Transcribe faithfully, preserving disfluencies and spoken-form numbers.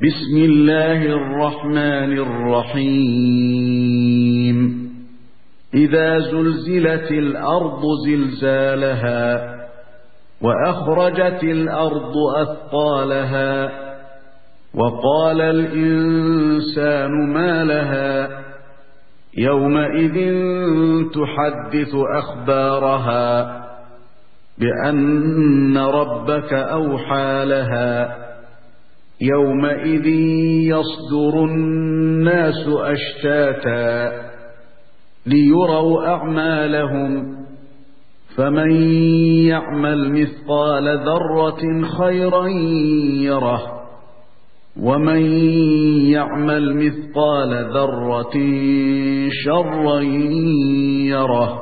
بسم الله الرحمن الرحيم إذا زلزلت الأرض زلزالها وأخرجت الأرض أثقالها وقال الإنسان ما لها يومئذ تحدث أخبارها بأن ربك أوحى لها يومئذ يصدر الناس أشتاتا ليروا أعمالهم فمن يعمل مثقال ذرة خيرا يره ومن يعمل مثقال ذرة شرا يره